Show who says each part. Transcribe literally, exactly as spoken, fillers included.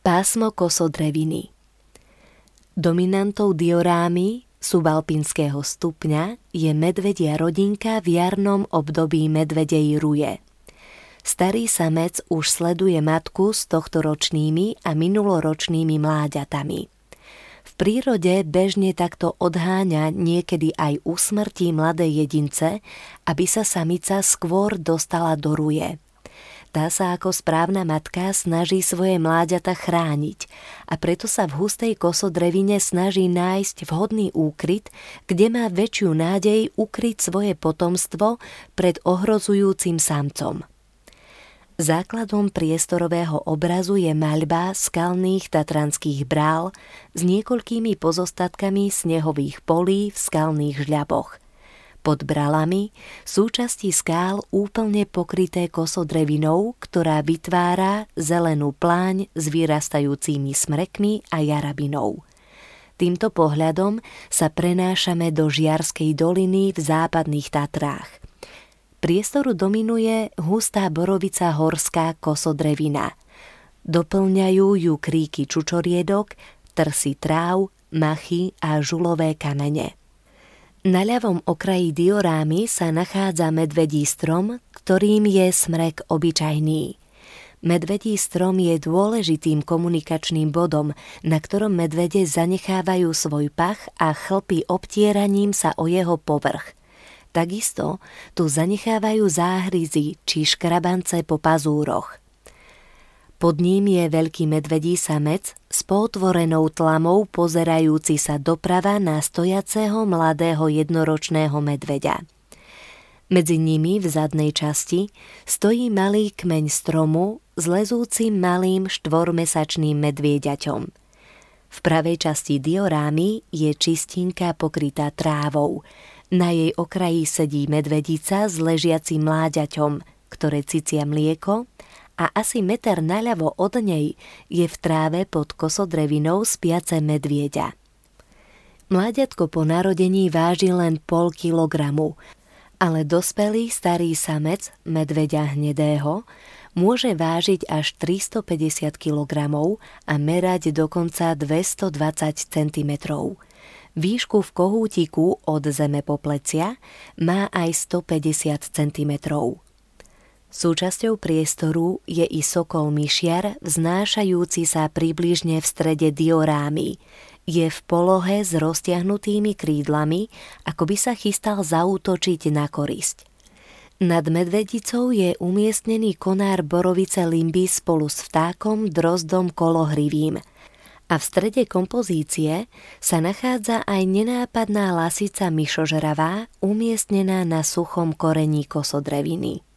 Speaker 1: Pásmo kosodreviny. Dominantou diorámy subalpínskeho stupňa je medvedia rodinka v jarnom období medvedej ruje. Starý samec už sleduje matku s tohtoročnými a minuloročnými mláďatami. V prírode bežne takto odháňa niekedy aj u smrti mladé jedince, aby sa samica skôr dostala do ruje. Tá sa ako správna matka snaží svoje mláďata chrániť a preto sa v hustej kosodrevine snaží nájsť vhodný úkryt, kde má väčšiu nádej ukryť svoje potomstvo pred ohrozujúcim samcom. Základom priestorového obrazu je maľba skalných tatranských brál s niekoľkými pozostatkami snehových polí v skalných žľaboch. Pod bralami súčasti skál úplne pokryté kosodrevinou, ktorá vytvára zelenú pláň s vyrastajúcimi smrekmi a jarabinou. Týmto pohľadom sa prenášame do Žiarskej doliny v západných Tatrách. Priestoru dominuje hustá borovica horská kosodrevina. Doplňajú ju kríky čučoriedok, trsy tráv, machy a žulové kamene. Na ľavom okraji diorámy sa nachádza medvedí strom, ktorým je smrek obyčajný. Medvedí strom je dôležitým komunikačným bodom, na ktorom medvede zanechávajú svoj pach a chlpy obtieraním sa o jeho povrch. Takisto tu zanechávajú záhryzy či škrabance po pazúroch. Pod ním je veľký medvedí samec s potvorenou tlamou pozerajúci sa doprava na stojaceho mladého jednoročného medveďa. Medzi nimi v zadnej časti stojí malý kmeň stromu s lezúcim malým štvormesačným medvieďaťom. V pravej časti diorámy je čistinka pokrytá trávou. Na jej okraji sedí medvedica s ležiacim mláďaťom, ktoré cicia mlieko, a asi meter naľavo od nej je v tráve pod kosodrevinou spiace medvieďa. Mláďatko po narodení váži len pol kilogramu, ale dospelý starý samec medveďa hnedého môže vážiť až tristopäťdesiat kilogramov a merať dokonca dvestodvadsať centimetrov. Výšku v kohútiku od zeme po plecia má aj stopäťdesiat centimetrov. Súčasťou priestoru je i sokol myšiar, vznášajúci sa približne v strede diorámy. Je v polohe s roztiahnutými krídlami, ako by sa chystal zaútočiť na korisť. Nad medvedicou je umiestnený konár borovice limby spolu s vtákom drozdom kolohrivým. A v strede kompozície sa nachádza aj nenápadná lasica myšožravá, umiestnená na suchom korení kosodreviny.